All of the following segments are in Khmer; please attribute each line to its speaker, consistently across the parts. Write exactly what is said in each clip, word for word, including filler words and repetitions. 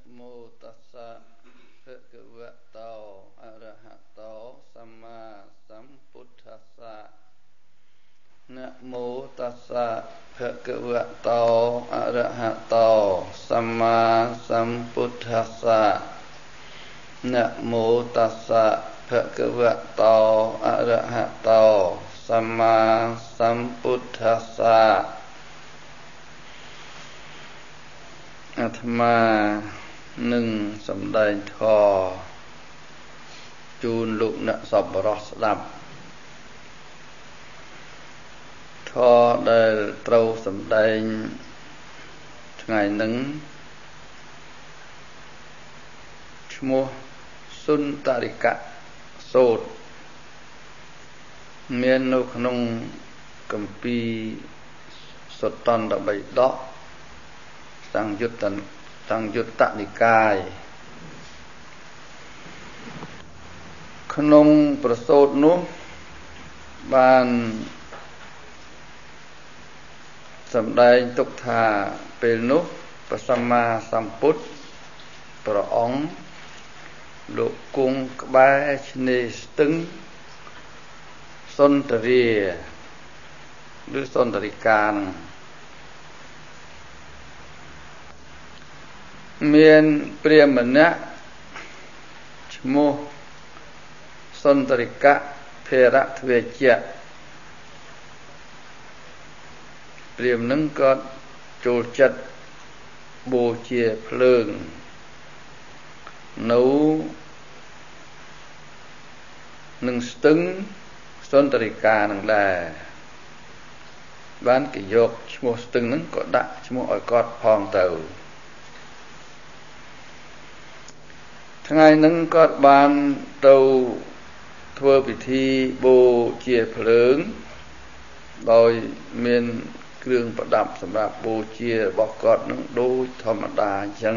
Speaker 1: โมตัสสะภะคะวะโตอะระหะโตสัมมาสัมพุทธัสสะนะโมตัสสะภะคะวะโตอะระหะโตสัมมาสัมพุทธัสสะนะโมตัสสะภะคะวะโตอะระหะโตสัมมาสัมพุทธัสสะอาตมาหนึ่งสำแดงธอจูนลูกนักสอบรสดับธอได้เตาสำแดงថ្ងៃនឹងឈ្មោះសុនតរិកៈសូត្រមាននៅក្នុងគម្ពីរសុត្តន្តបិដកសង្យុត្តសង្យុត្តនិកាយក្នុងប្រសូតនោះបានសម្ដែងទុកថាពេលនោះព្រះសម្មាសម្ពុទ្ធព្រះអង្គលោកគង់ក្បែរឆ្នេរស្ទឹងសុន្ទរាឬសុន្ទរិកានឹងមានព្រាហ្មណ៍ម្នាក់ឈ្មោះសុន្ទរិកៈភរទ្វេជ្ជៈព្រាហ្មណ៍នឹងក៏ចូលចិត្តបូជាភ្លើងនៅនឹងស្ទឹងសុន្ទរិកានឹងដែរបានគេយកឈ្មោះស្ទឹងនឹងក៏ដាក់ឈ្មោះឲ្យគាត់ផងទៅថ្ងៃនឹងគាត់បានទៅធ្វើពិធីបូជាភ្លើងដោយមានគ្រឿងប្រដាប់សម្រាប់បូជារបស់គាត់នឹងដូចធម្មតាអញ្ចឹង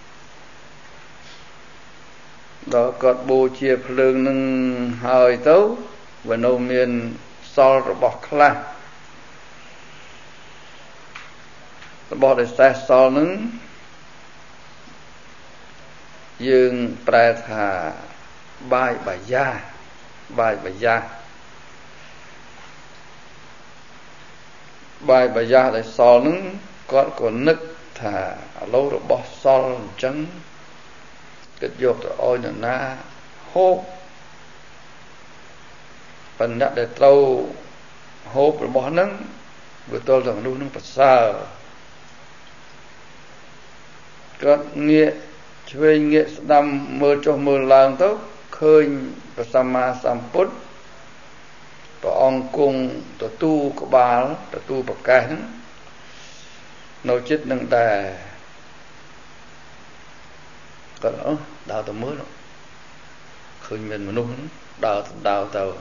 Speaker 1: ដល់គាត់បូជាភ្លើងនឹងហើយទៅវានៅមានសល់របស់ខ្លះរបស់ដែលសេះសល់នឹងយើងប្រែថាបាយបាយាបាយបាយាបាយបាយាដែលសល់នឹងគាត់ក៏នឹកថាឥឡូវរបស់សល់អញ្ចឹងគិតយកទៅឲ្យនរណាហូបបណ្ណៈដែលត្រូវហូបរបស់ហ្នឹងវាទល់តែមនុស្សនឹងប្រសើរគាត់ងាកឆ្វេងងាកស្ដាំមើលចុះមើលឡើងទៅឃើញព្រះសម្មាសម្ពុទ្ធព្រះអង្គគង់ទទួលក្បាលទទួលប្រកាសហ្នឹងនៅចិត្តនឹងដែរគាត់អើដើរទៅមើលឃើញមានមនុស្សដើរទៅដើរទៅ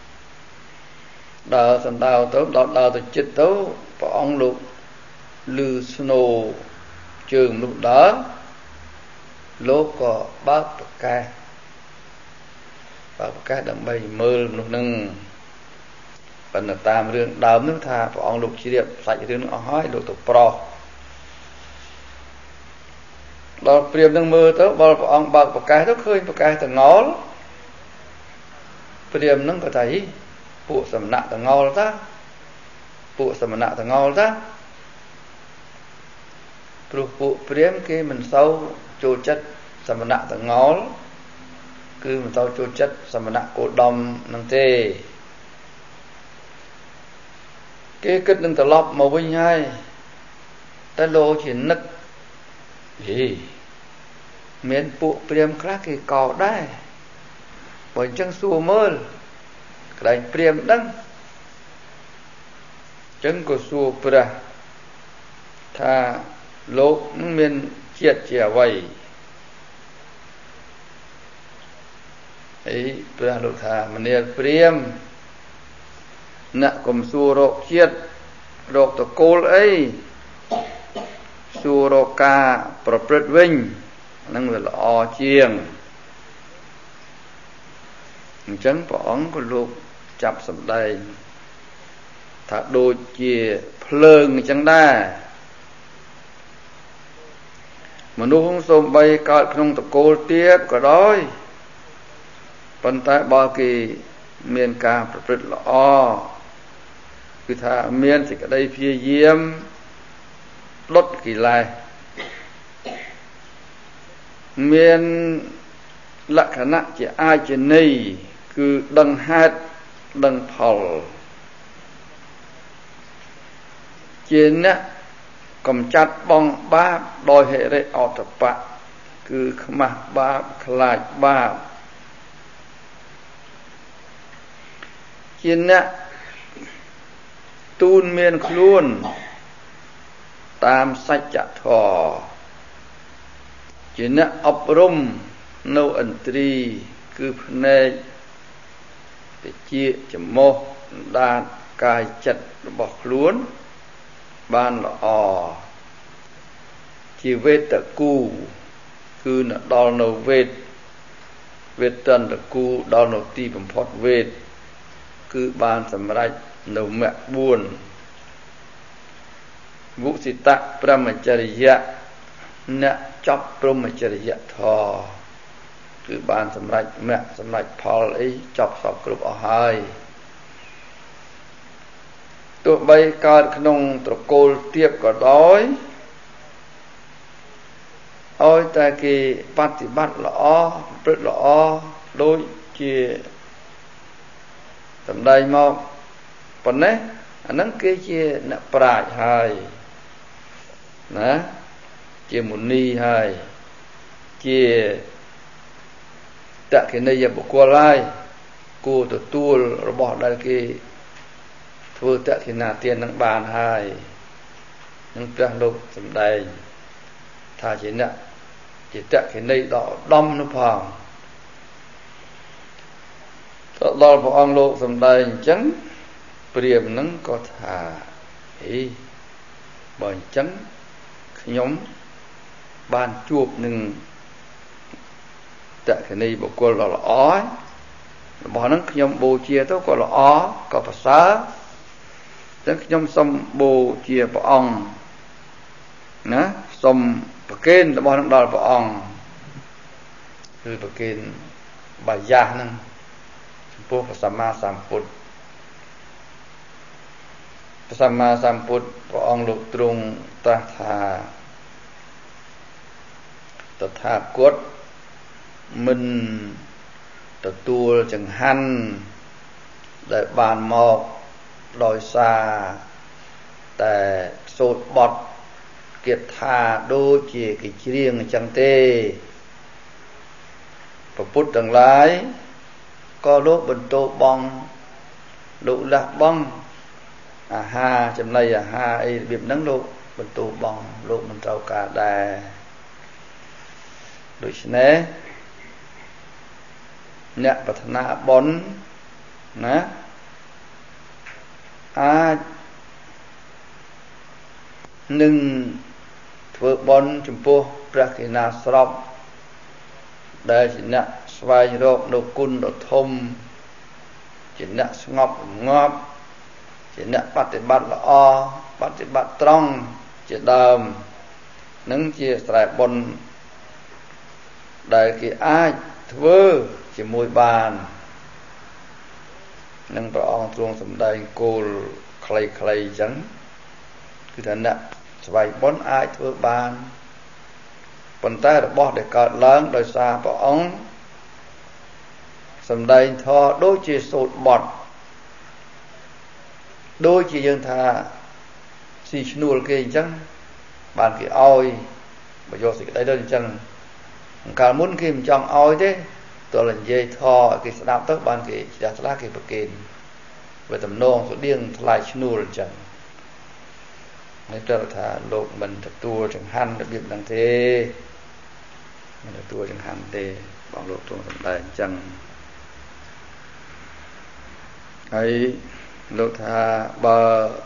Speaker 1: ដើរទៅដើរទៅដល់ដើរទៅចិត្តទៅព្រះអង្គលោកលឺស្នូជើងមនុស្សដើរលោកក៏បើកប្រកាសបើកប្រកាសដើម្បីមើលមនុស្សនឹងប៉ុន្តែតាមរឿងដើមនឹងថាព្រះអង្គលោកជ្រាបសាច់រឿងនឹងអស់ហើយលោកទៅប្រោសដល់ព្រាហ្មណ៍នឹងមើលទៅបើព្រះអង្គបើកប្រកាសទៅឃើញប្រកាសតងល់ព្រាហ្មណ៍នឹងក៏ថាហីពួកសំណាក់តងល់តាពួកសំណាក់តងល់តាព្រោះពួកព្រាហ្មណ៍គេមិនសូវចូលចិត្តសមណៈតងល់គឺមិនសូវចូលចិត្តសមណៈគោដមនឹងទេគេគិតនឹងត្រឡប់មកវិញហើយតែលោជានឹកហេមានពួកព្រាហ្មណ៍ខ្លះគេកោដែរបើអញ្ចឹងសួរមើលកន្លែងព្រាហ្មណ៍ដឹងអញ្ចឹងក៏សួរព្រះថាលោកនឹងមានជាតិជាអ្វីអីព្រះលោកថាមនាលព្រាហ្មណ៍អ្នកកុំសួររកជាតិរកតកូលអីសួររកការប្រព្រឹត្តវិញនឹងវាល្អជាងអញ្ចឹងព្រះអង្គក៏លោកចាប់សម្ដែងថាដូចជាភ្លើងអញ្ចឹងដែរ ដមនុស្សសូម្បីកើតក្នុងតកូលទៀតក៏ដោយប៉ុន្តែបើគេមានការប្រព្រឹត្តល្អគឺថាមានសេចក្តីព្យាយាមលុតកិលេសមានលក្ខណៈជាអាចន័យគឺដឹងហេតុដឹងផលជាអ្នកកំចាត់បងបាបដោយហិរិអតបៈគឺខ្មាស់បាបខ្លាចបាបជាអ្នកទូនមានខ្លួនតាមសច្ចធម៌ជាអ្នកអប់រំនៅឥន្ទ្រីគឺភ្នែកតិចច្រមុះដាតកាយចិត្តរបស់ខ្លួនបានល្អជាវេតគូគឺដល់នៅវេទវេតន្តគូដល់នៅទីបំផុតវេទគឺបានសម្រេចនៅមគ្គបួនមុសិតៈព្រហ្មចរិយៈអ្នកចប់ព្រហ្មចរិយធម៌គឺបានសម្រេចមគ្គសម្រេចផលអីចប់សពគ្រប់អស់ហើយទោះបីកើតក្នុងត្រកូលទាបក៏ដោយឲ្យតែគេបប្រតិបត្តិល្អប្រព្រឹត្តល្អដូចជាសម្ដែងមកប៉ុណ្ណេះអាហ្នឹងគេជាអ្នកប្រាជ្ញហើយណាជាមុនីហើយជាតក្កិណីយបុគ្គលហើយគួរទទួលរបស់ដែលគេធ្វើតក្កិណាទាននឹងបានហើយនឹងព្រះលោកសម្ដែងថាជាអ្នកជាតក្កិណីដ៏ឧត្តមនោះផងទៅដល់ព្រះអង្គលោកសម្ដែងអញ្ចឹងព្រាហ្មណ៍នឹងក៏ថាអីបើអញ្ចឹងខ្ញុំបានជួបនឹងតក្កិណីបុគ្គលដ៏ល្អរបស់ហ្នឹងខ្ញុំបូជាទៅក៏ល្អក៏ប្រសើរចឹងខ្ញុំសូមបូជាព្រះអង្គណាសូមប្រគេនរបស់ហ្នឹងដល់ព្រះអង្គគឺប្រគេនបាយាសហ្នឹងចំពោះព្រះសម្មាសម្ពុទ្ធព្រះសម្មាសម្ពុទ្ធព្រះអង្គលោកទ្រង់ត្រាស់ថាតថាគតមិនទទួលចង្ហាន់ដែលបានមកដោយសារតែសូត្របទគិតថាដូចជាគេច្រៀងអញ្ចឹងទេព្រះពុទ្ធទាំងឡាយក៏លោកបន្តបងលោកលះបង់អាហារចំណីអាហារអីរបៀបហ្នឹងលោកបន្តបងលោកមិនត្រូវការដែរដូច្នេះអ្នកប្រាថ្នាបុណ្យណាអាចនឹងធ្វើបុណ្យចំពោះព្រះកេណាស្របដែលជាអ្នកស្វែងរកនៅគុណដ៏ធំជាអ្នកស្ងប់ងប់ជាអ្នកបប្រតិបត្តិល្អបប្រតិបត្តិត្រង់ជាដើមនឹងជាស្រែបុណ្យដែលគេអាចធ្វើជាមួយបាននឹងព្រះអង្គទ្រង់សម្ដែងគោលខ្លីៗអញ្ចឹងគឺថាអ្នកស្វែងបុណ្យអាចធ្វើបានប៉ុន្តែរបស់ដែលកើតឡើងដោយសារព្រះអង្គសម្ដែងធម៌ដូចជាសូត្របទដូចជាយើងថាស៊ីឈ្នួលគេអញ្ចឹងបានគេឲ្យបើយកសេចក្តីទៅអញ្ចឹងកាលមុនគេមិនចង់ឲ្យទេតើនិយាយធម៌គេស្ដាប់ទៅបានគេជ្រះថ្លាគេប្រគេនវាតំណងស្តៀងថ្លៃឈ្នួលអញ្ចឹងនេះត្រូវថាលោកមិនទទួលចង្ហាន់របៀបហ្នឹងទេមិនទទួលចង្ហាន់ទេបងលោកទ្រង់សម្ដែងអញ្ចឹងហើយលោកថាបើ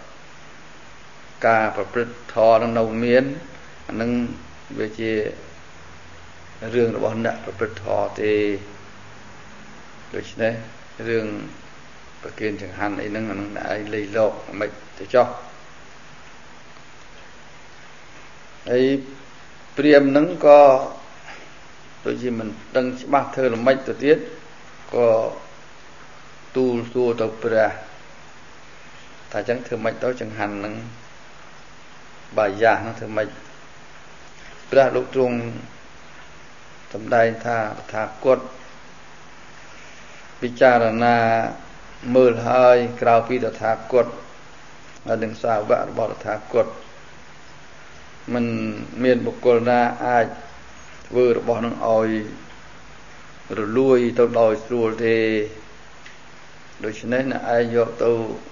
Speaker 1: ការប្រព្រឹត្តធម៌នឹងនៅមានអានឹងវាជារឿងរបស់អ្នកប្រព្រឹត្តធម៌ទេដូច្នេះរឿងប្រគិនចង្ហាន់អីហ្នឹងអានឹងឯងលៃលោកមិនទៅចោះហើយព្រាហ្មណ៍ហ្នឹងក៏ដូចជាមិនដឹងច្បាស់ធ្វើល្មិចទៅទៀតក៏ទូលសួរទៅព្រះថាចឹងធ្វើម៉េចទៅចង្ហាន់ហ្នឹងបាយយ៉ាហ្នឹងធ្វើម៉េចព្រះលោកទ្រង់សម្ដែងថាថាគតពិចារណាមើលហើយក្រៅពីតថាគតហើយនឹងសាវករបស់តថាគតមិនមានបុគ្គលណាអាចធ្វើរបស់នឹងឲ្យរលួយទៅដោយស្រួលទេដូច្នេះអ្នកឯងយកទៅ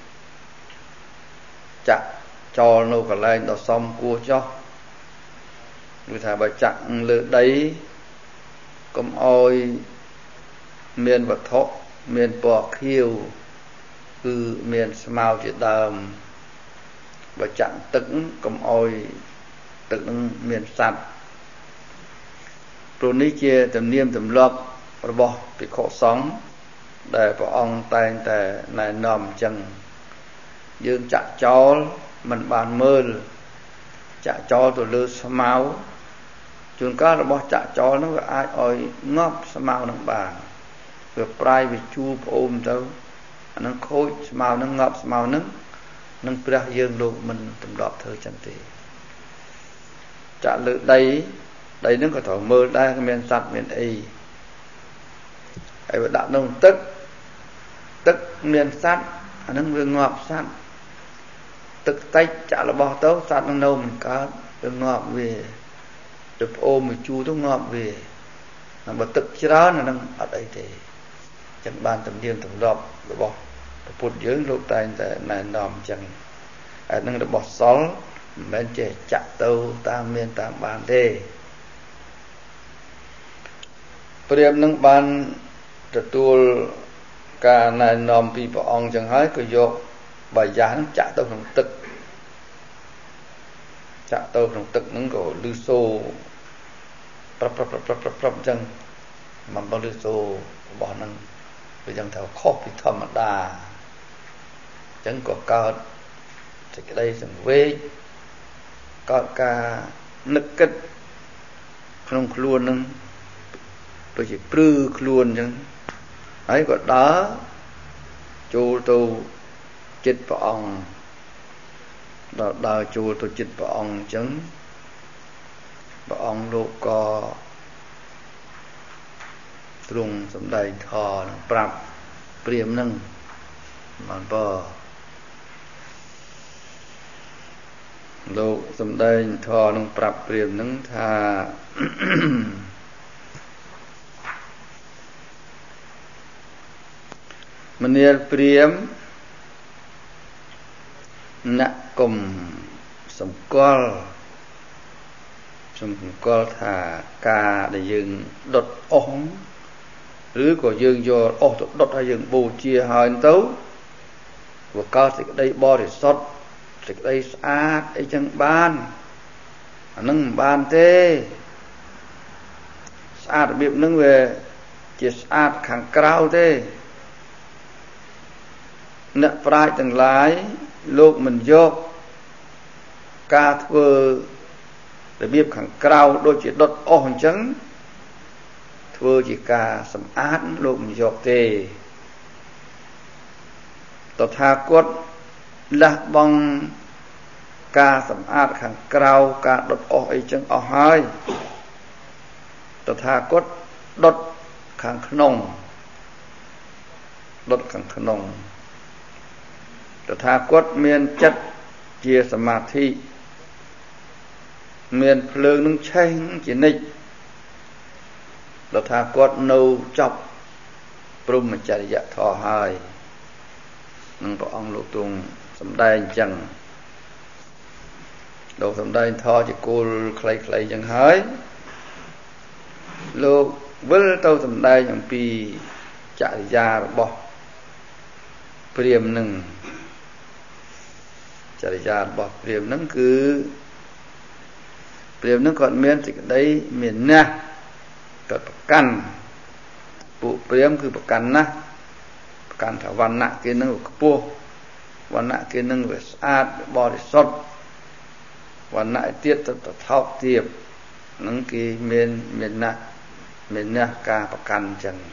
Speaker 1: ចាក់ចោលនៅកន្លែងដ៏សមគួរចោះគឺថាបើចាក់លើដីកុំឲ្យមានវត្ថុមានពណ៌ខៀវគឺមានស្មៅជាដើមបើចាក់ទឹកកុំឲ្យទឹកនឹងមានសត្វព្រោះនេះជាទំនៀមទម្លាប់របស់ភិក្ខុសង្ឃដែលព្រះអង្គតែងតែណែនាំអញ្ចឹងយើងចាក់ចោលមិនបានមើលចាក់ចោលទៅលើស្មៅជួនកាលរបស់ចាក់ចោលនោះវាអាចឲ្យងាប់ស្មៅនឹងបានវាប្រៃវាជួប្អូនទៅអានឹងខូចស្មៅនឹងងាប់ស្មៅនឹងនឹងព្រះយើងលោកមិនទម្លាប់ធ្វើចឹងទេចាក់លើដីដីនឹងក៏ត្រូវមើលដែរគ្មានសត្វមានអីហើយបើដាក់ក្នុងទឹកទឹកមានសត្វអានឹងវាងាប់សត្វទឹកតិចចាក់របស់ទៅសត្វនឹងនៅមិនកើតវាងាប់វាទៅប្អូនមកជួទៅងាប់វាហើយបើទឹកច្រើនអានឹងអត់អីទេចឹងបានទំនៀមទម្លាប់របស់ពុទ្ធយើងលោកតែងតែណែនាំអញ្ចឹងហើយនឹងរបស់សល់មិនមែនចេះចាក់ទៅតាមមានតាមបានទេព្រាហ្មណ៍នឹងបានទទួលការណែនាំពីព្រះអង្គចឹងហើយក៏យកបាយយ៉ានឹងចាក់ទៅក្នុងទឹកចាក់ទៅក្នុងទឹកហ្នឹងក៏លឺសូរប្រាប់ប្រាប់ប្រាប់ប្រាប់ប្រាប់អញ្ចឹងមិនបើលឺសូររបស់ហ្នឹងវាយ៉ាងថាខុសពីធម្មតាអញ្ចឹងក៏កើតសេចក្តីសង្វេគកើតការនឹកគិតក្នុងខ្លួនហ្នឹងដូចជាព្រឺខ្លួនអញ្ចឹងហើយក៏ដើរចូលទៅចិត្តព្រះអង្គដល់ដើរចូលទៅចិត្តព្រះអង្គអញ្ចឹងព្រះអង្គលោកក៏ទ្រង់សម្ដែងធម៌ប្រាប់ព្រាហ្មណ៍នឹងបានបើលោកសម្ដែងធម៌នឹងប្រាប់ព្រាហ្មណ៍នឹងថាមនាលព្រាហ្មណ៍អ្នកកុំសម្គាល់សម្គាល់ថាការដែលយើងដុតអស់ឬក៏យើងយកអស់ទៅដុតហើយយើងបូជាហើយទៅវាកើតសេចក្តីបរិសុទ្ធសេចក្តីស្អាតអីចឹងបានអានឹងមិនបានទេស្អាតរបៀបហ្នឹងវាជាស្អាតខាងក្រៅទេអ្នកប្រាជ្ញទាំងឡាយលោកមិនយកការធ្វើរបៀបខាងក្រៅដូចជាដុតអស់អញ្ចឹងធ្វើជាការសម្អាតលោកមិនយកទេតថាគតលះបង់ការសម្អាតខាងក្រៅការដុតអស់អីចឹងអស់ហើយតថាគតដុតខាងក្នុងដុតខាងក្នុងតថាគតមានចិត្តជាសមាធិមានភ្លើងនឹងឆេះជានិច្ចតថាគតនៅចប់ព្រហ្មចរិយធម៌ហើយនឹងព្រះអង្គលោកទ្រង់សម្ដែងអញ្ចឹងលោកសម្ដែងធម៌ជាគោលខ្លីៗអញ្ចឹងហើយលោកវិលទៅសម្ដែងអំពីចរិយារបស់ព្រាហ្មណ៍នឹងចរិយារបស់ព្រាហ្មណ៍នឹងគឺព្រាហ្មណ៍នឹងគាត់មានសេចក្តីមានណាស់គាត់ប្រកាន់ពួកព្រាហ្មណ៍គឺប្រកាន់ណាស់ប្រកាន់ថាវណ្ណៈគេនឹងខ្ពស់វណ្ណៈគេនឹងវាស្អាតបរិសុទ្ធវណ្ណៈទៀតទៅថោកទាបនឹងគេមានមានណាស់មានណាស់ការប្រកាន់ចឹង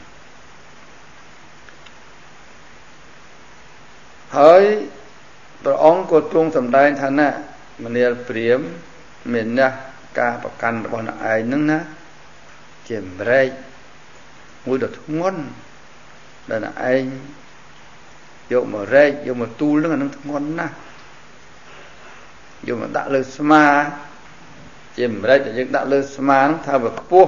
Speaker 1: ហើយព្រះអង្គក៏ទ្រង់សម្ដែងថាណាមនាលព្រាហ្មណ៍មានណាស់ការប្រកាន់របស់អ្នកឯងនឹងណាជាម្រែកមួយដ៏ធ្ងន់ដែលអ្នកឯងយកមករែកយកមកទូលនឹងអានឹងធ្ងន់ណាស់យកមកដាក់លើស្មាជាម្រែកដែលយើងដាក់លើស្មានឹងថាវាខ្ពស់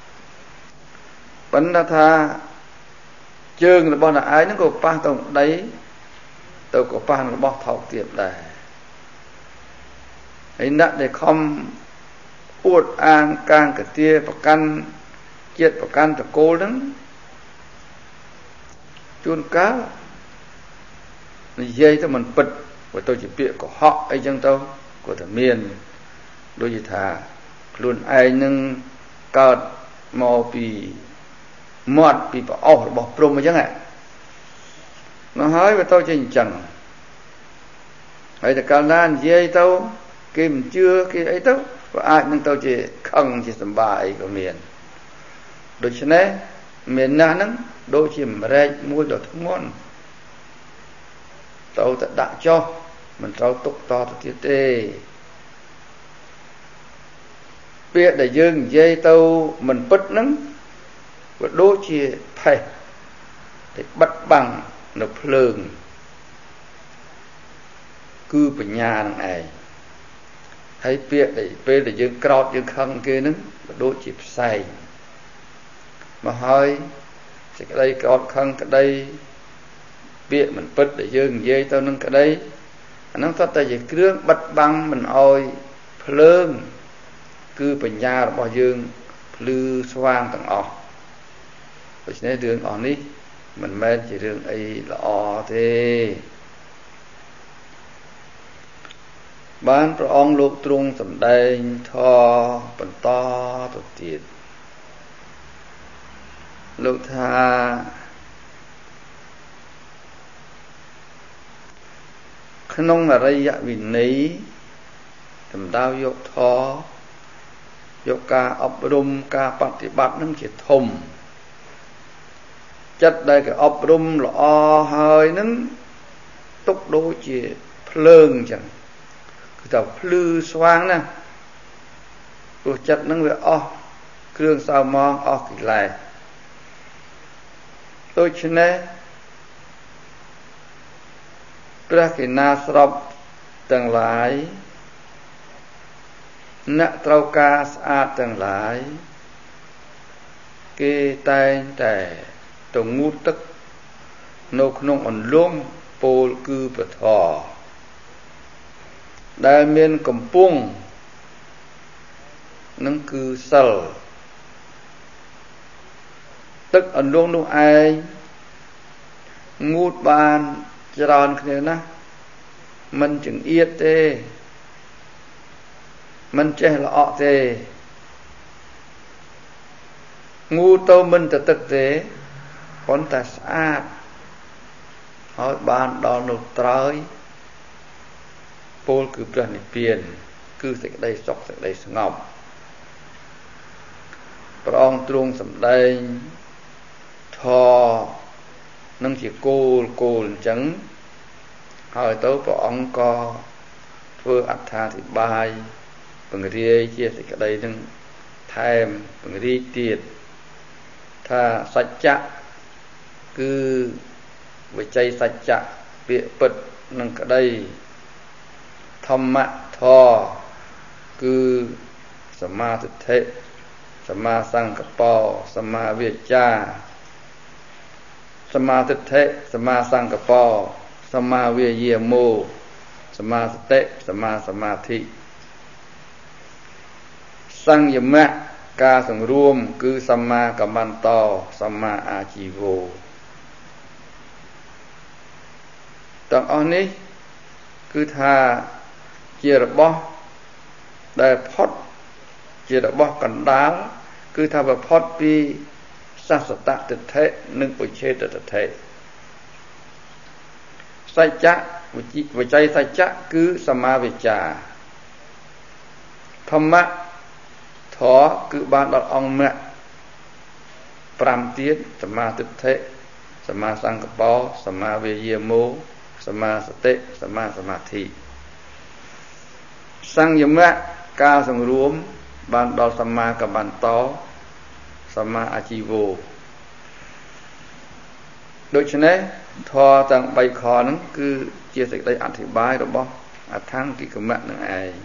Speaker 1: ប៉ុន្តែថាជើងរបស់អ្នកឯងហ្នឹងក៏ប៉ះទៅដីទៅក៏ប៉ះរបស់ថោកទាបដែរហើយអ្នកដែលខំអួតអាងកាងកទាប្រកាន់ជាតិប្រកាន់តកូលហ្នឹងជួនកាលនិយាយទៅមិនពិតបើទៅជាពាក្យកុហកអីចឹងទៅក៏តែមានដូចជាថាខ្លួនឯងនឹងកើតមកពីមាត់ពីប្រអស់របស់ព្រហ្មអញ្ចឹងហ៎មកហើយបើទៅជាអញ្ចឹងហើយតែកាលណានិយាយទៅគេមិនជឿគេអីទៅក៏អាចនឹងទៅជាខឹងជាសម្បាអីក៏មានដូច្នេះមានណាស់ហ្នឹងដូចជាម្រែកមួយដ៏ធ្ងន់ទៅតែដាក់ចុះមិនត្រូវទុកតទៅទៀតទេពាក្យដែលយើងនិយាយទៅមិនពិតហ្នឹងក៏ដូចជាផេះតែបិទបាំងនៅភ្លើងគឺបញ្ញានឹងឯងហើយពាក្យដែលពេលដែលយើងក្រោតយើងខឹងគេហ្នឹងក៏ដូចជាផ្សែងមកហើយសេចក្តីក្រោតខឹងក្តីពាក្យមិនពិតដែលយើងនិយាយទៅនឹងក្តីអាហ្នឹងគាត់តែជាគ្រឿងបិទបាំងមិនអោយភ្លើងគឺបញ្ញារបស់យើងភ្លឺស្វាងទាំងអស់ដូច្នេះរឿងអស់នេះមិនមែនជារឿងអីល្អទេបានព្រះអង្គលោកទ្រង់សម្ដែងធម៌បន្តទៅទៀតលោកថាក្នុងអរិយវិន័យសម្ដៅយកធម៌យកការអប់រំការបប្រតិបត្តិនឹងជាធំចិត្តដែលគេអប់រំល្អហើយនឹងទុកដូចជាភ្លើងអញ្ចឹងគឺថាភ្លឺស្វាងណាស់ព្រោះចិត្តនឹងវាអស់គ្រឿងសៅហ្មងអស់កិលេសដូច្នេះព្រះគិណាស្របទាំងឡាយអ្នកត្រូវការស្អាតទាំងឡាយគេតែងតែទៅងូតទឹកនៅក្នុងអន្លង់ពោលគឺពធដែលមានកំពុងនឹងគឺសិលទឹកអន្លង់នោះឯងងូតបានច្រើនគ្នាណាស់មិនចង្អៀតទេមិនចេះល្អក់ទេងូតទៅមិនទៅទឹកទេប៉ុន្តែស្អាតហើយបានដល់នៅត្រើយពោលគឺព្រះនិព្វានគឺសេចក្តីសុខសេចក្តីស្ងប់ព្រះអង្គទ្រង់សម្ដែងធម៌នឹងជាគោលគោលអញ្ចឹងហើយទៅព្រះអង្គក៏ធ្វើអត្ថាធិប្បាយបង្រាយជាសេចក្តីនឹងថែមបង្រាយទៀតថាសច្ចៈគឺវិជ័យសច្ចៈពាក្យពិតនឹងក្តីធម្មៈធម៌គឺសមាទិដ្ឋិសមាសង្កប្បសមាវាចាសមាទិដ្ឋិសមាសង្កប្បសមាវាយាមោសមាសតិសមាសមាធិសង្យមៈការសង្រួមគឺសម្មាកម្មន្តោសម្មាអាជីវោទាំងអស់នេះគឺថាជារបស់ដែលផុតជារបស់កណ្ដាលគឺថាវាផុតពីសស្សតទិដ្ឋិនិងឧច្ឆេតទិដ្ឋិសច្ចៈវិជ័យសច្ចៈគឺសមាវិជ្ជាធម្មៈធធម៌គឺបានដល់អង្គមគ្គប្រាំទៀតសមាទិដ្ឋិសមាសង្កប្បសមាវិយាមោសមាសតិសមាសមាធិសង្យមៈការសង្រួមបានដល់សមាកបន្តោសមាអាជីវោដូច្នេះធម៌ទាំងបីខហ្នឹងគឺជាសេចក្តីអធិប្បាយរបស់អថង្គិកមៈនឹងឯង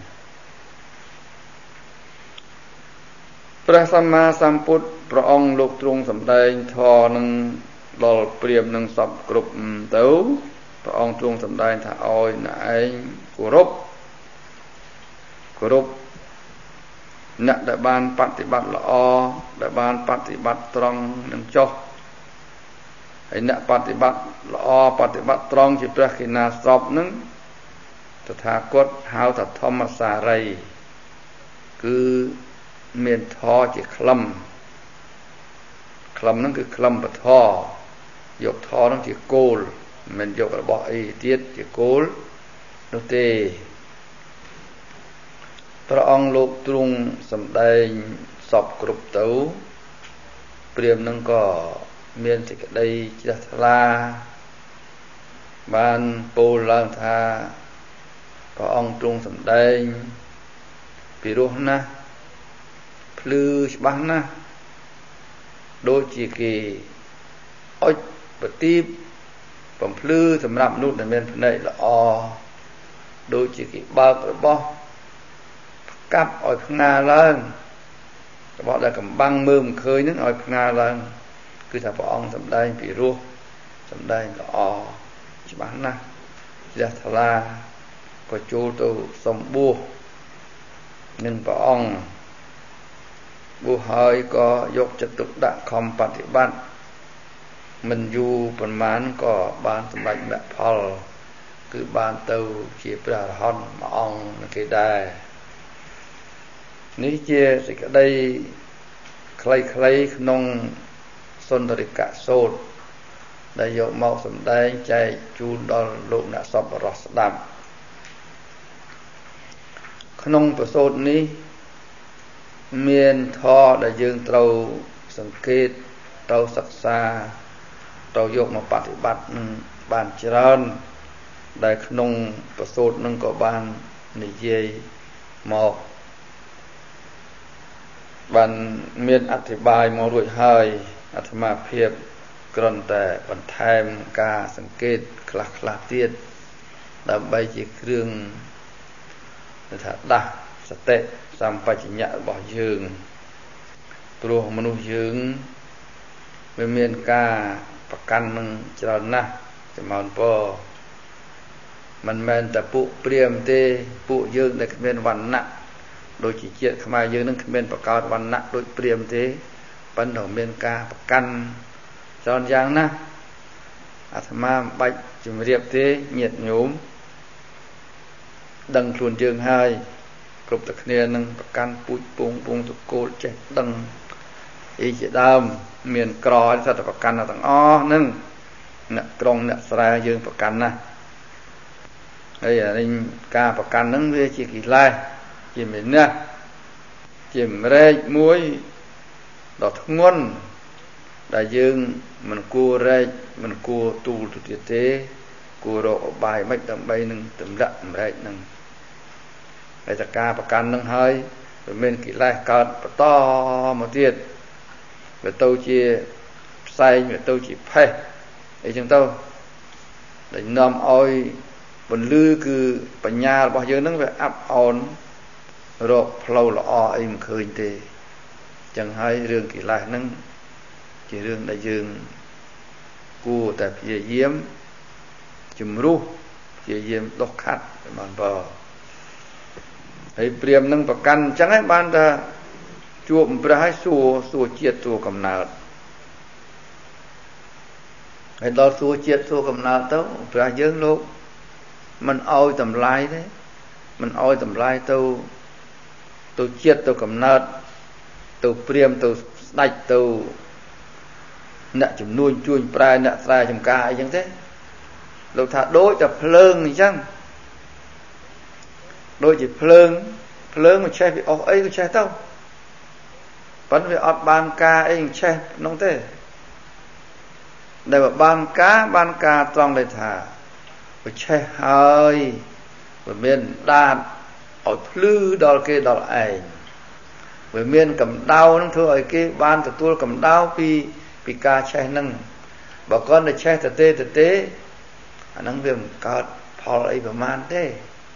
Speaker 1: ព្រះសម្មាសម្ពុទ្ធព្រះអង្គលោកទ្រង់សម្ដែងធម៌នឹងដល់ព្រាហ្មណ៍នឹងសពគ្រប់ទៅព្រះអង្គទ្រង់សម្ដែងថាឲ្យអ្នកឯងគោរពគោរពអ្នកដែលបានបប្រតិបត្តិល្អដែលបានបប្រតិបត្តិត្រង់នឹងចុះហើយអ្នកបប្រតិបត្តិល្អបប្រតិបត្តិត្រង់ជាព្រះគិណាសពនឹងតថាគតហៅថាធម្មសារីគឺមានធម៌ជាក្លឹមក្លឹមហ្នឹងគឺក្លឹមពធយកធម៌ហ្នឹងជាគោលមិនយករបស់អីទៀតជាគោលនោះទេព្រះអង្គលោកទ្រង់សម្ដែងសពគ្រប់ទៅព្រាហ្មណ៍នឹងក៏មានសេចក្តីជ្រះថ្លាបានពោលឡើងថាព្រះអង្គទ្រង់សម្ដែងពីរោះណាស់ភ្លឺច្បាស់ណាស់ដូចជាគេអុជប្រទីបបំភ្លឺសម្រាប់មនុស្សដែលមានភ្នែកល្អដូចជាគេបើករបស់កាប់ឲ្យផ្ងាឡើងរបស់ដែលកំបាំងមើលមិនឃើញហ្នឹងឲ្យផ្ងាឡើងគឺថាព្រះអង្គសម្ដែងពីរោះសម្ដែងល្អច្បាស់ណាស់ជ្រះថ្លាក៏ចូលទៅសម្បួសនឹងព្រះអង្គបួសហើយក៏យកចិត្តទុកដាក់ខំបប្រតិបត្តិមិនយូរប៉ុន្មានក៏បានសម្រេចមគ្គផលគឺបានទៅជាព្រះអរហន្តមួយអង្គនឹងគេដែរនេះជាសេចក្តីខ្លីៗក្នុងសុន្ទរិកសូត្រដែលយកមកសម្ដែងចែកជូនដល់លោកអ្នកសប្បុរសស្ដាប់ក្នុងប្រសូតនេះមានធម៌ដែលយើងត្រូវសង្កេតត្រូវសិក្សាត្រូវយកមកបប្រតិបត្តិបានច្រើនដែលក្នុងប្រសូតនឹងក៏បាននិយាយមកបានមានអធិប្បាយមករួចហើយអាត្មាភាពគ្រាន់តែបន្ថែមការសង្កេតខ្លះខ្លះទៀតដើម្បីជាគ្រឿងថាដាស់សតិសម្បជញ្ញៈរបស់យើងព្រោះមនុស្សយើងវាមានការប្រកាន់នឹងច្រើនណាស់ចំនួនពមិនមែនតែពួកព្រាហ្មណ៍ទេពួកយើងដែលគ្មានវណ្ណៈដូចជាជាតិខ្មែរយើងនឹងគ្មានប្រកោតវណ្ណៈដូចព្រាហ្មណ៍ទេប៉ុន្តែមានការប្រកាន់ច្រើនយ៉ាងណាស់អាត្មាមិនបាច់ជម្រាបទេញាតិញោមដឹងខ្លួនយើងហើយគ្រប់តែគ្នានឹងប្រកាន់ពូជពងពងតកូលចេះដឹងអីជាដើមមានក្រឲ្យសត្វប្រកាន់ទាំងអស់ហ្នឹងអ្នកក្រុងអ្នកស្រែយើងប្រកាន់ណាស់ហើយអានេះការប្រកាន់ហ្នឹងវាជាកិលេសជាមេនះជាម្រែកមួយដ៏ធ្ងន់ដែលយើងមិនគួររែកមិនគួរទូលទៅទៀតទេគួររកឧបាយមិនដើម្បីនឹងទម្លាក់ម្រែកហ្នឹងហើយតែការប្រកាន់នឹងហើយវាមានកិលេសកើតបន្តមកទៀតវាទៅជាផ្សែងវាទៅជាផេះអីចឹងទៅដែលនាំឲ្យបន្លឺគឺបញ្ញារបស់យើងហ្នឹងវាអាប់អោនរកផ្លូវល្អអីមិនឃើញទេចឹងហើយរឿងកិលេសហ្នឹងជារឿងដែលយើងគួរតែព្យាយាមជំរុះព្យាយាមដុសខាត់បានបើហើយព្រាហ្មណ៍នឹងប្រកាន់អញ្ចឹងឯងបានថាជួបព្រះឲ្យសួរសួរជាតិសួរកំណើតហើយដល់សួរជាតិសួរកំណើតទៅព្រះយើងលោកមិនអោយតម្លៃទេមិនអោយតម្លៃទៅទៅជាតិទៅកំណើតទៅព្រាហ្មណ៍ទៅស្ដេចទៅអ្នកចំនួនជួញប្រែអ្នកស្រែចម្ការអីចឹងទេលោកថាដូចតែភ្លើងអញ្ចឹងដូចជាភ្លើងភ្លើងមិនចេះវាអស់អីក៏ចេះទៅប៉ុន្តែវាអត់បានការអីឆេះក្នុងទេដែលបានការបានការត្រង់ដែលថាវាឆេះហើយវាមានដាតឲ្យភ្លឺដល់គេដល់ឯងវាមានកម្ដៅនឹងធ្វើឲ្យគេបានទទួលកម្ដៅពីពីការឆេះនឹងបើគាត់ទៅឆេះទៅទេទៅទេអាហ្នឹងវាមិនកើតផលអីប្រមាណទេ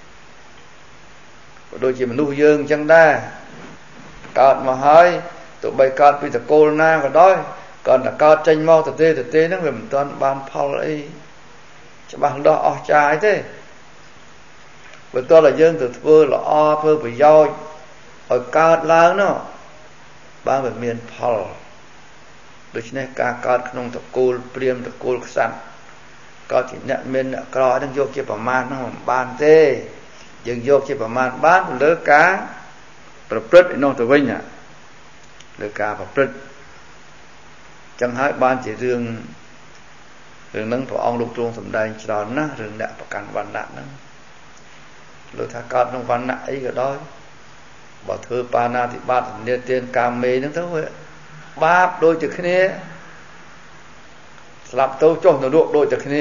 Speaker 1: ក៏ដូចជាមនុស្សយើងអញ្ចឹងដែរកើតមកហើយទោះបីកើតពីតកូលណាក៏ដោយគាត់តែកើតចេញមកទៅទេទៅទេហ្នឹងវាមិនទាន់បានផលអីច្បាស់លាស់អស្ចារ្យទេបើតើយើងទៅធ្វើល្អធ្វើប្រយោជន៍ឲ្យកើតឡើងនោះបានវាមានផលដូច្នេះការកើតក្នុងតកូលព្រាហ្មណ៍តកូលក្សត្រកើតជាអ្នកមានអ្នកក្រហ្នឹងយកជាប្រមាណហ្នឹងមិនបានទេយើងយកជាប្រមាណបានលើការប្រព្រឹត្តឯនោះទៅវិញលើការប្រព្រឹត្តចឹងហើយបានជារឿងរឿងហ្នឹងព្រះអង្គលោកទ្រង់សម្ដែងច្រើនណាស់រឿងអ្នកប្រកាន់វណ្ណៈហ្នឹងលើថាកើតក្នុងវណ្ណៈអីក៏ដោយបើធ្វើបាណាតិបាតនិទានកាមេហ្នឹងទៅបាបដូចតែគ្នាស្លាប់ទៅចុះនរកដូចតែគ្នា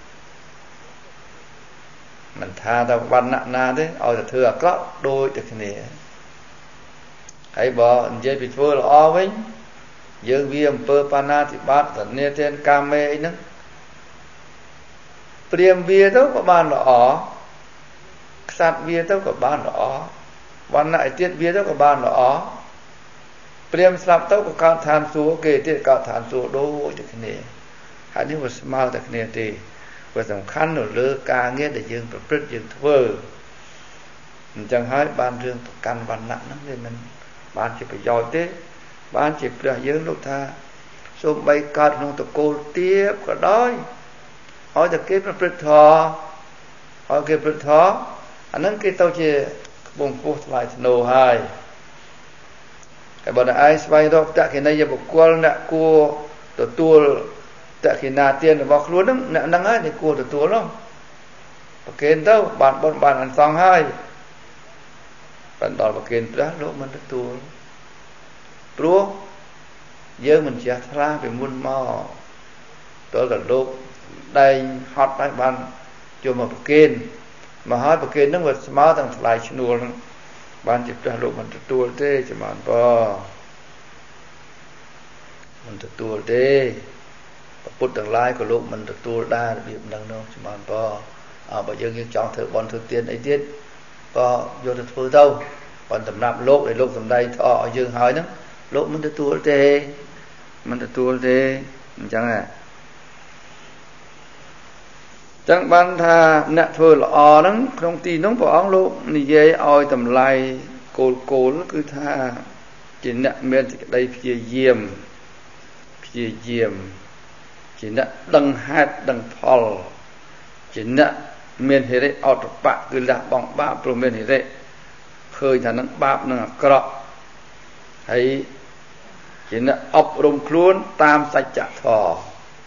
Speaker 1: មិនថាតែវណ្ណៈណាទេឲ្យតែធ្វើអាក្រក់ដូចតែគ្នាហើយបើនិយាយពីធ្វើល្អវិញយើងវាអំពើបាណាតិបាតនិទានកាមេអីហ្នឹងព្រាមវាទៅក៏បានល្អក្សត្រវាទៅក៏បានល្អវណ្ណៈឯទៀតវាទៅក៏បានល្អព្រាមស្លាប់ទៅក៏កើតឋានសួគ៌គេទៀតកើតឋានសួគ៌ដូចតែគ្នាហើយនេះវាស្មើតែគ្នាទេវាសំខាន់នៅលើការងារដែលយើងប្រព្រឹត្តយើងធ្វើអញ្ចឹងហើយបានរឿងប្រកាន់វណ្ណៈហ្នឹងវាមិនបានជាប្រយោជន៍ទេបានជាព្រះយើងលោកថាសូម្បីកើតក្នុងតកូលទាបក៏ដោយឲ្យតែគេប្រព្រឹត្តធម៌ឲ្យគេប្រព្រឹត្តធម៌អាហ្នឹងគេទៅជាក្បួងពោះថ្លៃធ្នូហើយហើយបើតែឯងស្វែងរកតក្កិណីយបុគ្គលអ្នកគួរទទួលតក្កិណាទានរបស់ខ្លួនហ្នឹងអ្នកហ្នឹងហើយអ្នកគួរទទួលនោះប្រគេនទៅបានបុណ្យបានអន្សងហើយបានដល់ប្រគេនព្រះលោកមិនទទួលព្រោះយើងមិនជ្រះថ្លាពីមុនមកតើតលោកដែងហត់ហើយបានចូលមកប្រគេនមកហើយប្រគេនហ្នឹងវាស្មើទាំងថ្លៃឈ្នួលហ្នឹងបានជាព្រះលោកមិនទទួលទេចំបានបើមិនទទួលទេពុទ្ធទាំងឡាយក៏លោកមិនទទួលដែររបៀបហ្នឹងនោះចំបានបើអើបើយើងយើងចង់ធ្វើបន់ធ្វើទានអីទៀតក៏យកទៅធ្វើទៅប៉ុន្តែសម្រាប់លោកដែលលោកសំដែងធម៌ឲ្យយើងហើយហ្នឹងលោកមិនទទួលទេមិនទទួលទេអញ្ចឹងហ៎ចឹងបានថាអ្នកធ្វើល្អហ្នឹងក្នុងទីហ្នឹងព្រះអង្គលោកនិយាយឲ្យតម្លៃគោលគោលគឺថាជាអ្នកមានសេចក្តីព្យាយាមព្យាយាមជាអ្នកដឹងហេតុដឹងផលជាអ្នកមានហិរិអតបៈគឺលះបង់បាបព្រមមានហិរិឃើញថានឹងបាបនឹងអាក្រក់ហើយជាអ្នកអប់រំខ្លួនតាមសច្ចធម៌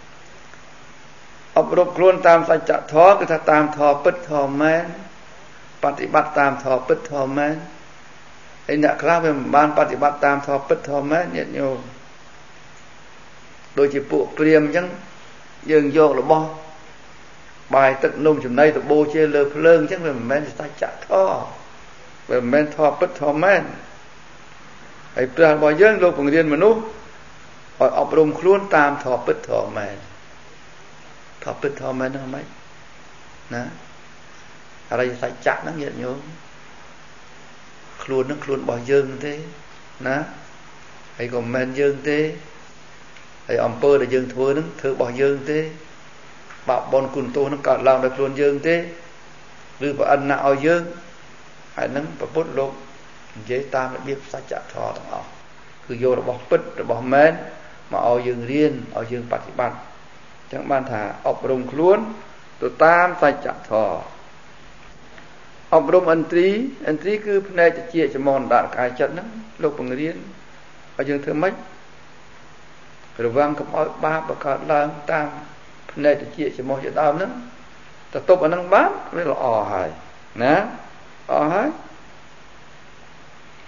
Speaker 1: អប់រំខ្លួនតាមសច្ចធម៌គឺថាតាមធម៌ពិតធម៌មែនបប្រតិបត្តិតាមធម៌ពិតធម៌មែនហើយអ្នកខ្លះវាមិនបានបប្រតិបត្តិតាមធម៌ពិតធម៌មែនញាតិញោមដូចជាពួកព្រាហ្មណ៍អញ្ចឹងយើងយករបស់បាយទឹកនំចំណីទៅបូជាលើភ្លើងអញ្ចឹងវាមិនមែនសច្ចធម៌វាមិនមែនធម៌ពិតធម៌មែនហើយព្រះរបស់យើងលោកបង្រៀនមនុស្សឲ្យអប់រំខ្លួនតាមធម៌ពិតធម៌មែនធម៌ពិតធម៌មែនហ្នឹងហ្មងណាអរិយសច្ចៈហ្នឹងញាតិញោមខ្លួនហ្នឹងខ្លួនរបស់យើងទេណាហើយក៏មិនមែនយើងទេហើយអំពើដែលយើងធ្វើហ្នឹងធ្វើរបស់យើងទេបាបបុណ្យគុណទោសហ្នឹងកើតឡើងដោយខ្លួនយើងទេឬប្រអិនណាឲ្យយើងហើយហ្នឹងព្រះពុទ្ធលោកនិយាយតាមរបៀបសច្ចធម៌ទាំងអស់គឺយករបស់ពិតរបស់មែនមកឲ្យយើងរៀនឲ្យយើងបប្រតិបត្តិអញ្ចឹងបានថាអប់រំខ្លួនទៅតាមសច្ចធម៌អប់រំឥន្ទ្រីឥន្ទ្រីគឺផ្នែកតិចចំនដាក់កាយចិត្តហ្នឹងលោកបង្រៀនឲ្យយើងធ្វើម៉េចระวังកុំឲ្យបាបបង្កើតឡើងតាមផ្នែកតិចចំោះជាដើមហ្នឹងទៅទប់អាហ្នឹងបានវាល្អហើយណាល្អហើយខ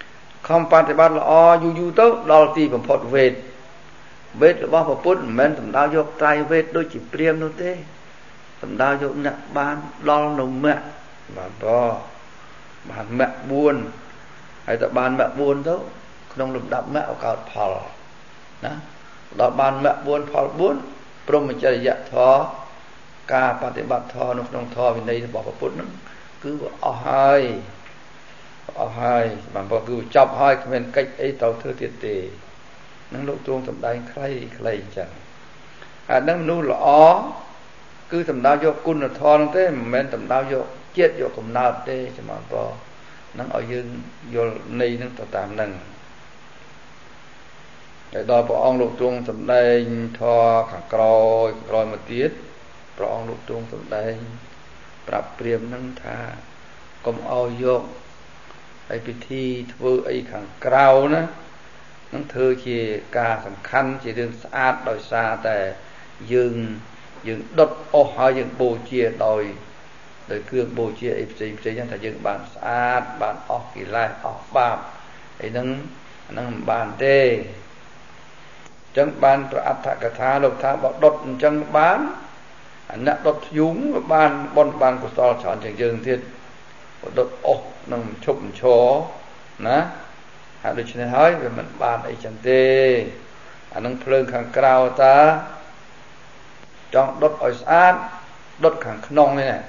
Speaker 1: không ban thì ban là o du du tốt đo ti bằng phật vệt vệt là bao phật phút men tầm đao vô trai vệt đôi chỉ priêm đâu thế tầm đao vô nặng ban đo nồng mẹ mà to bàn mẹ buồn hay là bàn mẹ buồn đâu không lục đạp mẹ ở cao phật đó đó bàn mẹ buồn phật buồn prom mình chơi dạ thọ ca ban thì ban thọ nó không thọ vì đây bỏ phật phút nó cứ ở hai ở hai bằng bao cứ chọc hai cái cách ấy tàu thưa tiệt tề nắng lỗ chuông tầm đai khay khay chẳng à nắng nu là ó cứ tầm đau vô cun là thò nó thế men tầm đau vô chết vô cùng nào thế cho mà bao nắng ở dương vô này nắng tàu tạm nằng để đòi bỏ ông lỗ chuông tầm đai thò cả còi còi một tiết bỏ ông lỗ chuông tầm đai bạp priêm nắng tha cùng ao vôไอ้พิธีធ្វើអីខាងក្រៅណានឹងធ្វើជាការសំខាន់ជារឿងស្អាតដោយសារតែយើងយើងដុតអស់ហើយយើងបូជាដោយដោយគ្រឿងបូជាអីផ្សេងផ្សេងហ្នឹងថាយើងបានស្អាតបានអស់កិលេសអស់បាបអីហ្នឹងហ្នឹងមិនបានទេអញ្ចឹងបានប្រអត្ថកថាលោកថាបើដុតអញ្ចឹងបានអាអ្នកដុតធ្យូងក៏បានបុណ្យបានកុសលច្រើនជាងយើងទៀតដុតអស់នឹងឈប់ឈរណាហើយដូច្នេះហើយវាមិនបានអីចឹងទេអានឹងភ្លើងខាងក្រៅតាចង់ដុតឲ្យស្អាតដុតខាងក្នុងនេះណា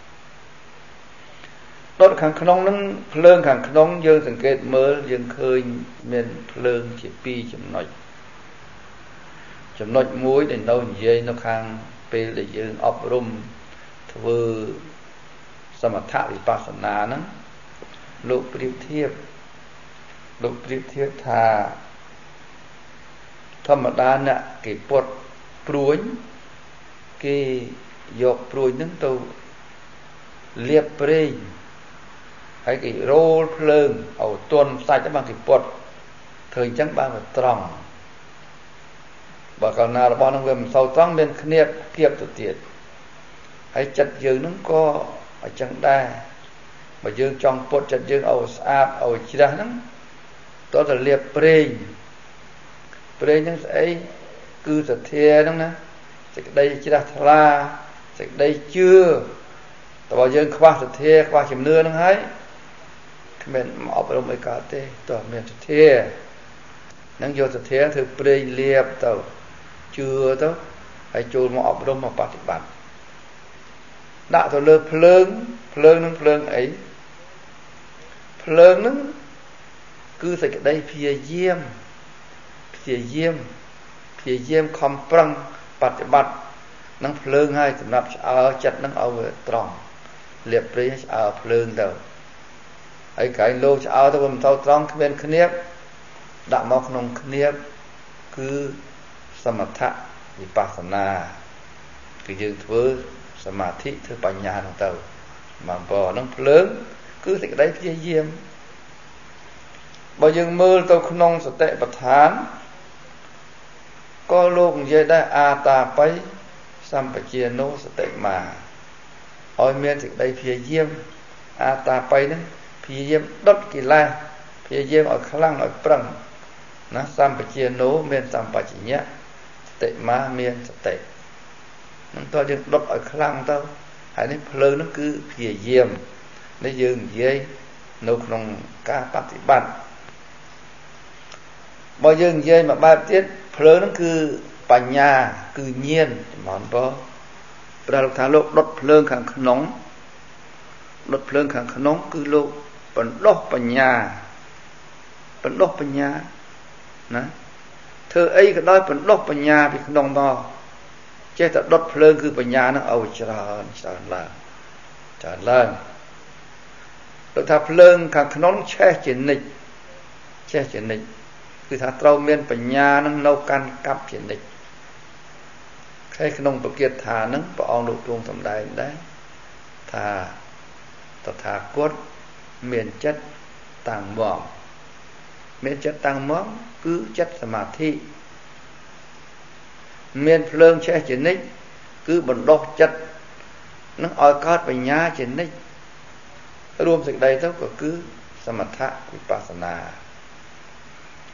Speaker 1: ដុតខាងក្នុងនឹងភ្លើងខាងក្នុងយើងសង្កេតមើលយើងឃើញមានភ្លើងជាពីរចំណុចចំណុចមួយដែលនៅនិយាយនៅខាងពេលដែលយើងអប់រំធ្វើសមថវិបស្សនាហ្នឹងលោកប្រៀបធៀបលោកប្រៀបធៀបថាធម្មតាអ្នកគេពុតព្រួយគេយកព្រួយហ្នឹងទៅលាបប្រេងហើយគេរោលភ្លើងឲ្យទន់សាច់ទៅបានគេពុតធ្វើអញ្ចឹងបានវាត្រង់បើកាលណារបស់ហ្នឹងវាមិនសូវត្រង់មានគ្នាគៀបទៅទៀតហើយចិត្តយើងហ្នឹងក៏អញ្ចឹងដែរបើយើងចង់ពុតចិត្តយើងឲ្យស្អាតឲ្យជ្រះហ្នឹងតើទៅលាបប្រេងប្រេងហ្នឹងស្អីគឺសទ្ធាហ្នឹងណាសេចក្តីជ្រះថ្លាសេចក្តីជឿតើបើយើងខ្វះសទ្ធាខ្វះជំនឿហ្នឹងហើយគ្មានមកអប់រំអីកើតទេតើមានសទ្ធាហ្នឹងយកសទ្ធាធ្វើប្រេងលាបទៅជឿទៅហើយចូលមកអប់រំមកបប្រតិបត្តិដាក់ទៅលើភ្លើងភ្លើងនឹងភ្លើងអីភ្លើងនឹងគឺសេចក្តីព្យាយាមព្យាយាមព្យាយាមខំប្រឹងបប្រតិបត្តិនឹងភ្លើងហើយសម្រាប់ឆ្អើចិត្តនឹងឲ្យវាត្រង់លាបព្រីឆ្អើភ្លើងទៅហើយក្រែងលោឆ្អើទៅវាមិនទៅត្រង់គ្មានគ្នាបដាក់មកក្នុងគ្នាបគឺសមថវិបស្សនាគឺយើងធ្វើសមាធិធ្វើបញ្ញាហ្នឹងទៅមកបើហ្នឹងភ្លើងគឺសេចក្តីព្យាយាមបើយើងមើលទៅក្នុងសតិប្បដ្ឋានក៏លោកនិយាយដែរអាតាបិសម្បជានោសតិមាឲ្យមានសេចក្តីព្យាយាមអាតាបិហ្នឹងព្យាយាមដុតកិលេសព្យាយាមឲ្យខ្លាំងឲ្យប្រឹងណាសម្បជានោមានសម្បជញ្ញៈសតិមាមានសតិនឹងតើយើងដុតឲ្យខ្លាំងទៅហើយនេះភ្លើងនោះគឺព្យាយាមនេះយើងនិយាយនៅក្នុងការបប្រតិបត្តិបើយើងនិយាយមួយបែបទៀតភ្លើងនោះគឺបញ្ញាគឺញាណចំនួនបើព្រះលោកថាលោកដុតភ្លើងខាងក្នុងដុតភ្លើងខាងក្នុងគឺលោកបណ្ដុះបញ្ញាបណ្ដុះបញ្ញាណាធ្វើអីក៏ដោយបណ្ដុះបញ្ញាពីក្នុងមកចេះតែដុតភ្លើងគឺបញ្ញានឹងឲ្យច្រើនច្រើនឡើងច្រើនឡើងដូចថាភ្លើងខាងក្នុងឆេះជានិច្ចឆេះជានិច្ចគឺថាត្រូវមានបញ្ញានឹងនៅកាន់កាប់ជានិច្ចហើយក្នុងបគាថានឹងព្រះអង្គលោកទ្រង់សម្ដែងដែរថាតថាគតមានចិត្តតាំងមកមានចិត្តតាំងមកគឺចិត្តសមាធិមានភ្លើងឆេះជានិច្ចគឺបណ្ដុះចិត្តនឹងឲ្យកើតបញ្ញាជានិច្ចរួមសេចក្តីទៅក៏គឺសមថវិបស្សនា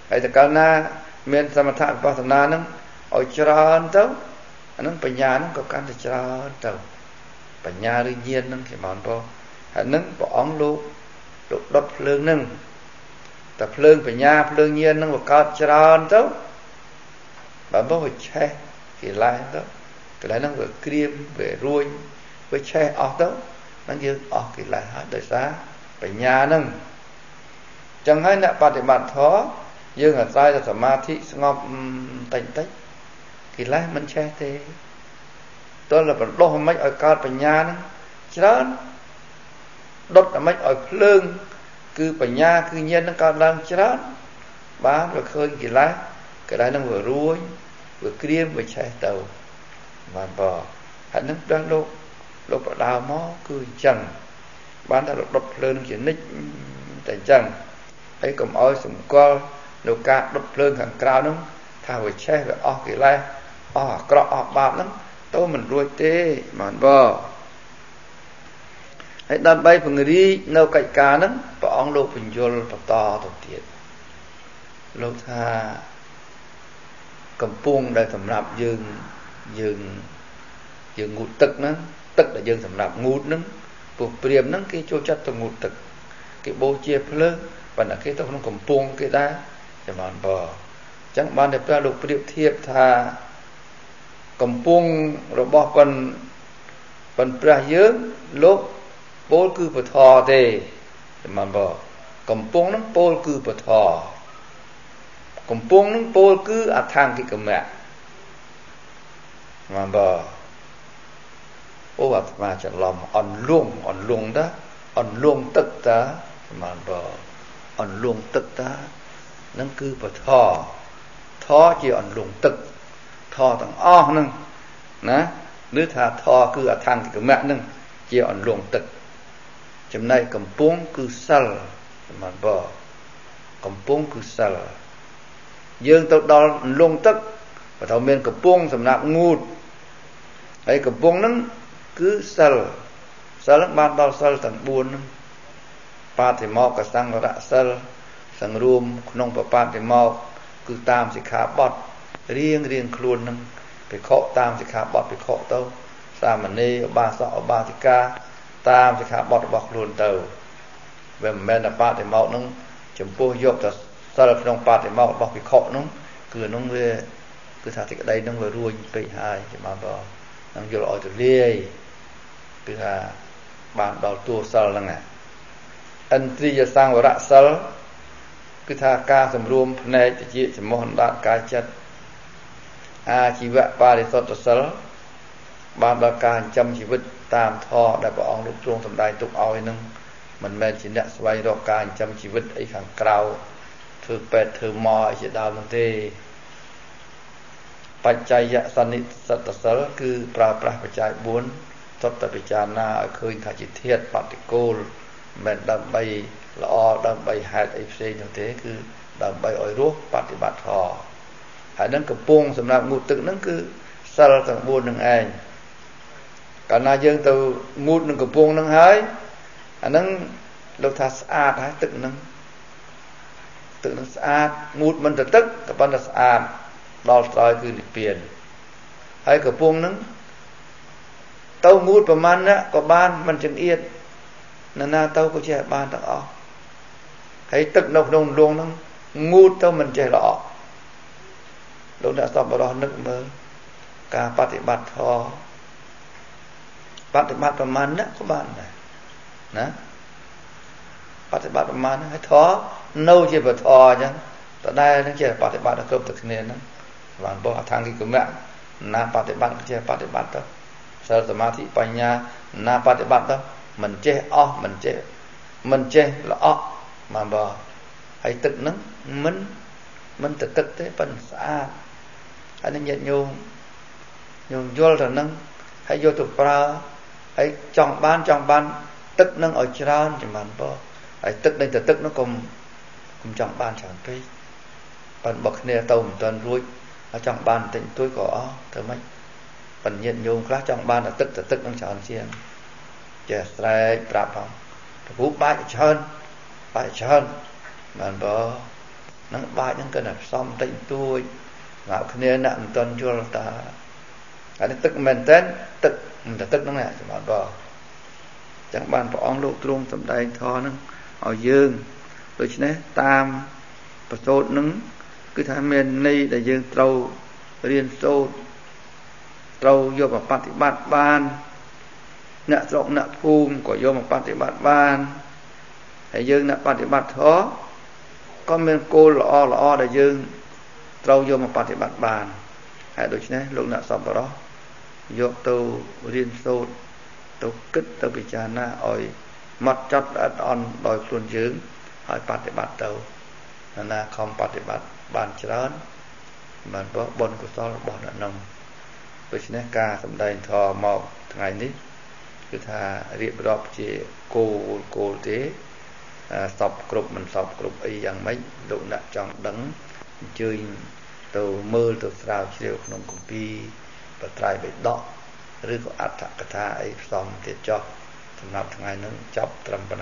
Speaker 1: ហើយតកាលណាមានសមថវិបស្សនាហ្នឹងឲ្យច្រើនទៅអាហ្នឹងបញ្ញាហ្នឹងក៏កាន់តែច្រើនទៅបញ្ញាឬញាណហ្នឹងគេបានបងហើយហ្នឹងព្រះអង្គលោកលោកដុតភ្លើងហ្នឹងតែភ្លើងបញ្ញាភ្លើងញាណហ្នឹងវាកើតច្រើនទៅបើមកវាឆេះកិលេសទៅកិលេសហ្នឹងវាក្រៀមវារួញវាឆេះអស់ទៅហ្នឹងយើងអស់កិលេសហើយដោយសារបញ្ញាហ្នឹងចឹងហើយអ្នកបប្រតិបត្តិធម៌យើងអាស្រ័យតែសមាធិស្ងប់តិចតិចកិលេសមិនឆេះទេតើបណ្ដុះមិនឲ្យកើតបញ្ញាហ្នឹងច្រើនដុតមិនឲ្យភ្លើងគឺបញ្ញាគឺញាណនឹងកើតឡើងច្រើនបានវាឃើញកិលេសកិលេសនឹងវារួញវាក្រៀមវាឆេះទៅបានបើហើយនឹងព្រះលោកលោកបដៅមកគឺអញ្ចឹងបានតែលោកដុតភ្លើងជានិច្ចតែអញ្ចឹងហើយកុំឲ្យសម្គាល់នៅការដុតភ្លើងខាងក្រៅហ្នឹងថាវាឆេះវាអស់កិលេសអស់អាក្រក់អស់បាបហ្នឹងទៅមិនរួចទេបានបើហើយដើម្បីពង្រីកនៅកិច្ចការហ្នឹងព្រះអង្គលោកបញ្យលបន្តទៅទៀតលោកថាកំពុងដែលសម្រាប់យើងយើងយើងងូតទឹកហ្នឹងទឹកដែលយើងសម្រាប់ងូតហ្នឹងពួកព្រាហ្មណ៍ហ្នឹងគេចូលចិត្តទៅងូតទឹកគេបូជាភ្លើងប៉ុន្តែគេទៅក្នុងកំពង់គេដែរចាំបានបើអញ្ចឹងបានតែព្រះលោកប្រៀបធៀបថាកំពង់របស់ប៉ុនប៉ុនព្រះយើងលោកពោលគឺពធទេចាំបានបើកំពង់ហ្នឹងពោលគឺពធកំពង់ហ្នឹងពោលគឺអថាង្គិកមៈបានបើអូអាត្មាច្រឡំអន្លង់អន្លង់តាអន្លង់ទឹកតាបានបើអន្លង់ទឹកតានឹងគឺពធធជាអន្លង់ទឹកធទាំងអស់ហ្នឹងណាឬថាធគឺអថាង្គិកមៈហ្នឹងជាអន្លង់ទឹកចំណែកកំពង់គឺសិលបានបើកំពង់គឺសិលយើងទៅដល់អន្លង់ទឹកបើថាមានកំពង់សម្រាប់ងូតហើយកំពង់ហ្នឹងគឺសិលសិលបានដល់សិលទាំងបួនហ្នឹងបាតិមោកសង្វរៈសិលសង្រួមក្នុងបបាតិមោកគឺតាមសិក្ខាបទរៀងរៀងខ្លួនហ្នឹងភិក្ខុតាមសិក្ខាបទភិក្ខុទៅសាមណេរឧបាសកឧបាសិកាតាមសិក្ខាបទរបស់ខ្លួនទៅវាមិនមែនតែបាតិមោកហ្នឹងចំពោះយកតែសិលក្នុងបាតិមោករបស់ភិក្ខុហ្នឹងគឺហ្នឹងវាគឺថាទីក្តីហ្នឹងវារួញពេកហើយចាំបានបើនឹងយល់ឲ្យទូលាយគឺថាបានដល់តួសិលហ្នឹងឥន្ទ្រិយសង្វរៈសិលគឺថាការសម្រួមភ្នែកតិចចំោះអណ្ដាតកាយចិត្តអាជីវៈបរិសុទ្ធសិលបានដល់ការចិញ្ចឹមជីវិតតាមធម៌ដែលព្រះអង្គលោកទ្រង់សម្ដែងទុកឲ្យនឹងមិនមែនជាអ្នកស្វែងរកការចិញ្ចឹមជីវិតអីខាងក្រៅធ្វើពេទ្យធ្វើម៉អីជាដើមនោះទេបច្ច័យសន្និសត្តសិលគឺប្រើប្រាស់បច្ច័យបួនសុទ្ធតែពិចារណាឲ្យឃើញថាជាធាតុបតិគោលមិនដើម្បីល្អដើម្បីហេតុអីផ្សេងនោះទេគឺដើម្បីឲ្យរស់បប្រតិបត្តិធម៌ហើយនឹងកំពុងសម្រាប់ងូតទឹកហ្នឹងគឺសិលទាំងបួននឹងឯងកាលណាយើងទៅងូតនឹងកំពុងហ្នឹងហើយអាហ្នឹងលោកថាស្អាតហើយទឹកហ្នឹងទឹកហ្នឹងស្អាតងូតមិនទៅទឹកក៏ប៉ុន្តែស្អាតដល់ត្រយគឺនិព្វានហើយកំពុងហ្នឹងទៅងូតប្រមាណណាក៏បានមិនចង្អៀតណាណាទៅក៏ចេះបានទាំងអស់ហើយទឹកនៅក្នុងលងហ្នឹងងូតទៅមិនចេះល្អលោកអ្នកសពបរោះនឹកមើលការបប្រតិបត្តិធម៌បប្រតិបត្តិប្រមាណណាក៏បានដែរណាបប្រតិបត្តិប្រមាណហើយធម៌នៅជាពធអញ្ចឹងតដែលនឹងចេះបប្រតិបត្តិគ្រប់ទៅគ្នាហ្នឹងបានបោះអថាង្គិកមៈណាបប្រតិបត្តិចេះបប្រតិបត្តិទៅសិលសមាធិបញ្ញាណាបប្រតិបត្តិទៅមិនចេះអស់មិនចេះមិនចេះល្អក់បានបើហើយទឹកហ្នឹងមិនមិនទៅទឹកទេប៉ុន្តែស្អាតហើយនឹងញាតិញោមញោមយល់ទៅហ្នឹងហើយយកទៅប្រើហើយចង់បានចង់បានទឹកហ្នឹងឲ្យច្រើនចាំបានបើហើយទឹកនេះទៅទឹកនោះកុំកុំចង់បានច្រើនពេកប៉ុន្តែបើគ្នាទៅមិនទាន់រួចហើយចង់បានបន្តិចបន្តួចក៏អស់ធ្វើម៉េចប៉ុន្តែញាតិញោមខ្លះចង់បានតែទឹកទៅទឹកហ្នឹងច្រើនជាងចេះស្រែកប្រាប់ផងព្រោះបាច់ច្រើនបាច់ច្រើនបានបើ nó ba những cái là xong tịnh tôi ngạo kia nặng tuần cho ta cái này tức mình tên tức là tức nó này cho bạn bò chẳng bàn bỏ ông lục trung tầm đây thò nó ở dương rồi chứ này tam và số nứng cứ tham miền này để dương trâu riêng số trâu vô mà phát bát ban nợ rộng nợ phum của vô mà phát bát ban hay dương nợ phát bát thó có miền cô lọ lọ để dương trâu vô mà phát bát ban hay đối chứ này lúc nợ xong vào đó vô tàu riêng số tàu kích tàu bị chà na ỏi mặt chót đã đòn đòi khuôn dưỡng hỏi phát bát tàu là không phát bát ban chán mà có bồn của sao bồn ở nông đối với ca sầm đầy thò màu ngày níคือថារៀបរាប់ជាគោលគោលទេសពគ្រប់មិនសពគ្រប់អីយ៉ាងម៉េចលោកអ្នកចង់ដឹងអញ្ជើញទៅមើលទៅស្រាវជ្រាវក្នុងគម្ពីរបត្រៃបិដកឬក៏អត្ថកថាអីផ្សំទៀតចុះសម្រាប់ថ្ងៃនេះចាប់ត្រឹមប៉ុណ្ណឹង